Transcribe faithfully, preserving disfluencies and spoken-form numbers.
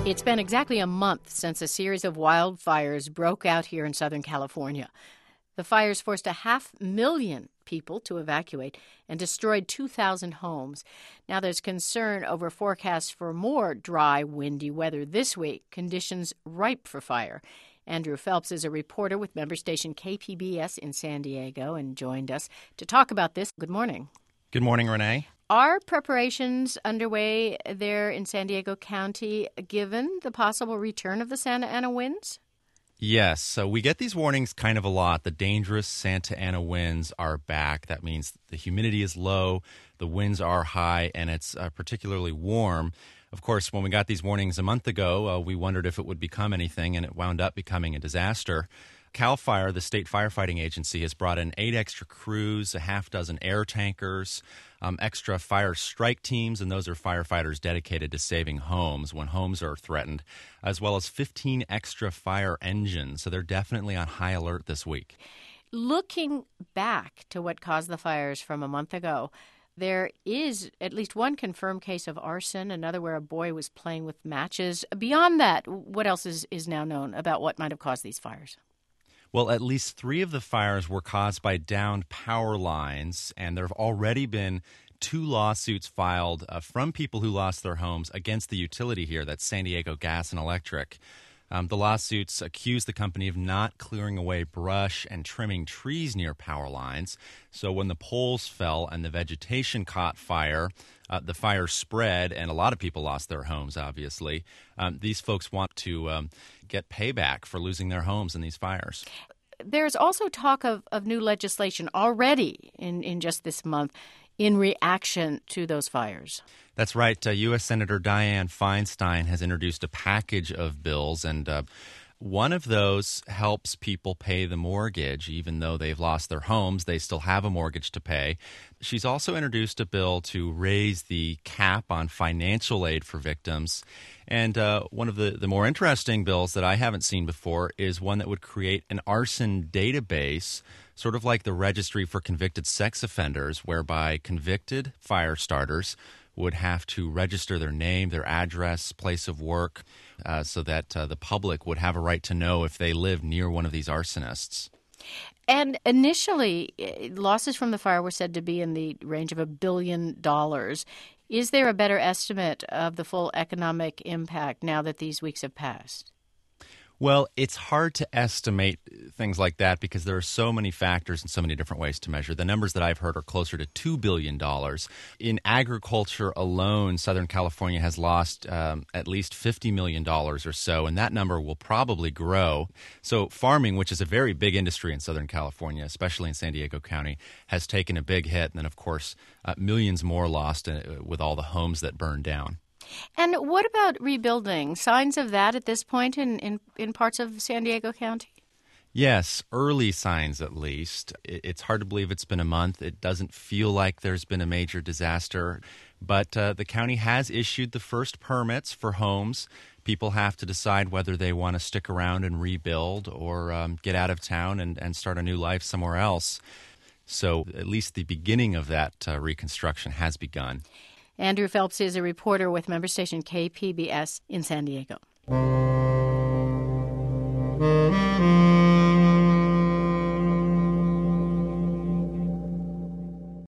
It's been exactly a month since a series of wildfires broke out here in Southern California. The fires forced a half million people to evacuate and destroyed two thousand homes. Now there's concern over forecasts for more dry, windy weather this week, conditions ripe for fire. Andrew Phelps is a reporter with member station K P B S in San Diego and joined us to talk about this. Good morning. Good morning, Renee. Are preparations underway there in San Diego County given the possible return of the Santa Ana winds? Yes, so we get these warnings kind of a lot. The dangerous Santa Ana winds are back. That means the humidity is low, the winds are high, and it's uh, particularly warm. Of course, when we got these warnings a month ago, uh, we wondered if it would become anything, and it wound up becoming a disaster. CAL FIRE, the state firefighting agency, has brought in eight extra crews, a half dozen air tankers, um, extra fire strike teams, and those are firefighters dedicated to saving homes when homes are threatened, as well as fifteen extra fire engines. So they're definitely on high alert this week. Looking back to what caused the fires from a month ago, there is at least one confirmed case of arson, another where a boy was playing with matches. Beyond that, what else is, is now known about what might have caused these fires? Well, at least three of the fires were caused by downed power lines, and there have already been two lawsuits filed uh, from people who lost their homes against the utility here, that's San Diego Gas and Electric. Um, the lawsuits accuse the company of not clearing away brush and trimming trees near power lines. So when the poles fell and the vegetation caught fire, uh, the fire spread, and a lot of people lost their homes, obviously. Um, these folks want to um, get payback for losing their homes in these fires. There's also talk of, of new legislation already in, in just this month in reaction to those fires. That's right. Uh, U S Senator Dianne Feinstein has introduced a package of bills, and uh, one of those helps people pay the mortgage. Even though they've lost their homes, they still have a mortgage to pay. She's also introduced a bill to raise the cap on financial aid for victims. And uh, one of the, the more interesting bills that I haven't seen before is one that would create an arson database, sort of like the registry for convicted sex offenders, whereby convicted fire starters would have to register their name, their address, place of work, uh, so that uh, the public would have a right to know if they live near one of these arsonists. And initially, losses from the fire were said to be in the range of a billion dollars. Is there a better estimate of the full economic impact now that these weeks have passed? Well, it's hard to estimate things like that because there are so many factors and so many different ways to measure. The numbers that I've heard are closer to two billion dollars. In agriculture alone, Southern California has lost um, at least fifty million dollars or so, and that number will probably grow. So farming, which is a very big industry in Southern California, especially in San Diego County, has taken a big hit. And then, of course, uh, millions more lost uh, with all the homes that burned down. And what about rebuilding? Signs of that at this point in, in, in parts of San Diego County? Yes, early signs at least. It's hard to believe it's been a month. It doesn't feel like there's been a major disaster. But uh, the county has issued the first permits for homes. People have to decide whether they want to stick around and rebuild or um, get out of town and, and start a new life somewhere else. So at least the beginning of that uh, reconstruction has begun. Andrew Phelps is a reporter with member station K P B S in San Diego.